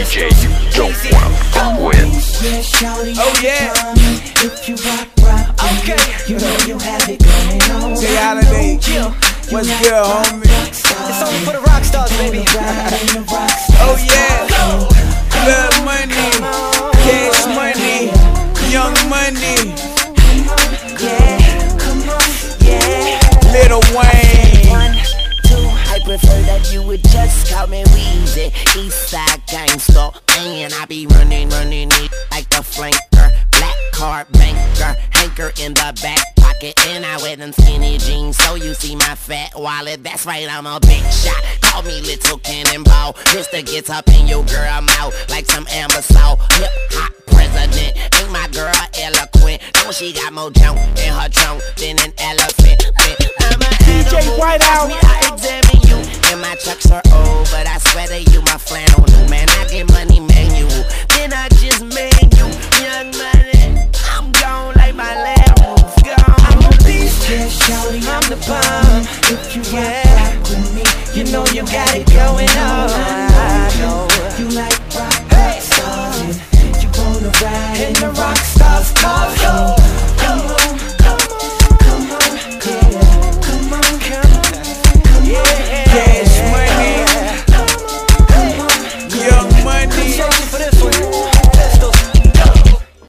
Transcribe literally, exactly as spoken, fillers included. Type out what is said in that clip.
J you don't wanna fuck with. Oh yeah. If you rock, rock, okay. You know you have it going on. Jay Holiday, what's good, homie? It's only for the rock stars, baby. Oh yeah. Blood money, cash money, young money. Yeah, come on, yeah. Lil Wayne. One, two, I prefer that you would just call me Weezy. Eastside gangster, and I be running, running it like a flanker. Black card banker, hanker in the back pocket, and I wear them skinny jeans, so you see my fat wallet. That's right, I'm a big shot. Call me Little Cannonball. Mister gets up in your girl mouth like some amber salt. Hip hop president, ain't my girl eloquent? Don't she got more junk in her trunk than an elephant? I'm a D J Whiteout. I examine you, and my chucks are old, but I swear to you, my flannel new. Man, I get money manual, then I just menu. Young money, I'm gone like my lamb was gone. I'm a beast, yeah, shawty, I'm the bomb. If you yeah. rock with me, you know you got it